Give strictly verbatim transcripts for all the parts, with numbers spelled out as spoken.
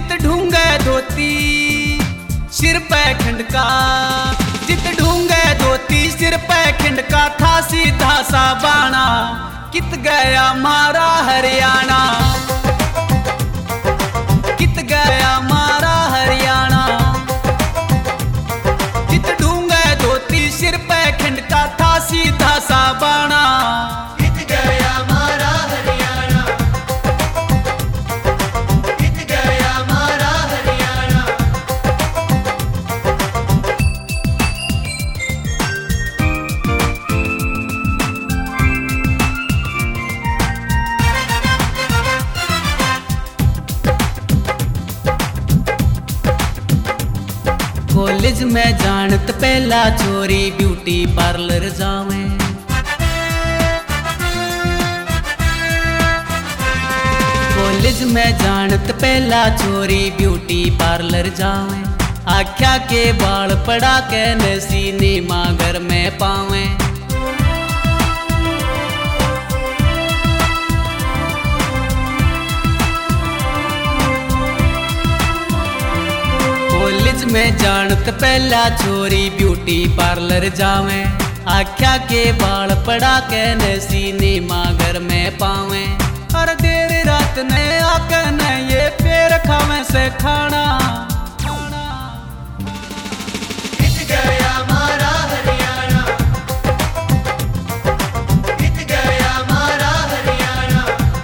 जित ढूंगे धोती सिर पे खिंडका, जित ढूंगे धोती सिर पे खिंडका था सीधा सा बाणा, कित गया मारा हरियाणा, कित गया मारा हरियाणा। जित ढूंगे धोती सिर पे खिंडका था सीधा सा बाणा, कित गया मारा हरियाणा, कित गया मारा हरियाणा। कॉलेज में जानत पहला छोरी ब्यूटी पार्लर जावे, कॉलेज में जानत पहला छोरी ब्यूटी पार्लर जावे। आख्या के बाल पड़ा के नसीने मागर में पावे, कॉलेज में जानत पहला छोरी ब्यूटी पार्लर जावे। आख्या के बाल पड़ा के नसीने मागर में पावे, और देर रात ने आके न ये पेड़ खावे से खाना। कित गया मारा हरियाणा, कित गया मारा हरियाणा।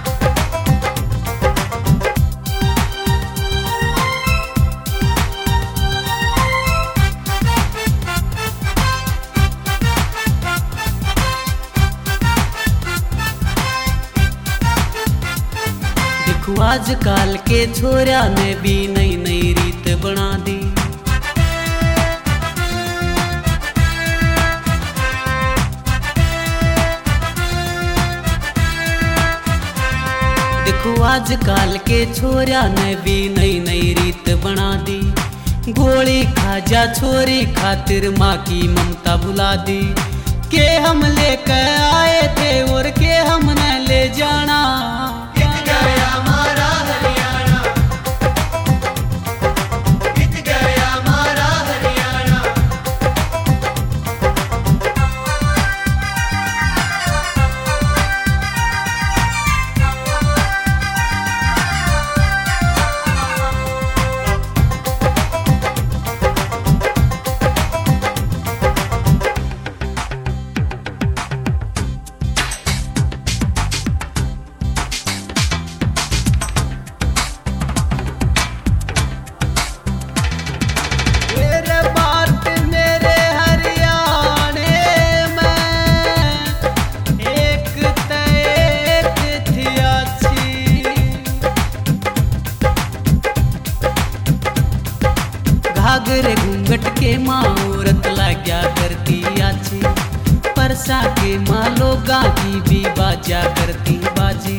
देखो आजकल के छोरा ने भी नई नई रीत बना दी, देखो आजकल के छोरा ने भी नई नई रीत बना दी। गोली खा जा छोरी खातिर माँ की ममता भुला दी, के हम लेकर आए थे और के हमने ले जाना। कित गया मारा हरियाणा, कित गया मारा हरियाणा। मेरे भारत मेरे हरियाणे में एक ते एक थी अच्छी, घाघरे घूंघट के माँ औरत लाग्या करती अच्छी, परसा के माँ लोगा की भी बाजा करती बाजी।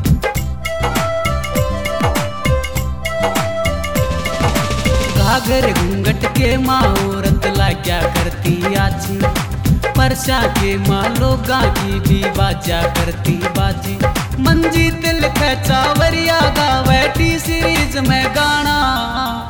घाघर घूंघट के माँ औरत लाग्या करती आची, परसा के माँ लोगा की भी बाजा करती बाजी। मंजी तिल चावरिया गावे टी सीरीज में गाना।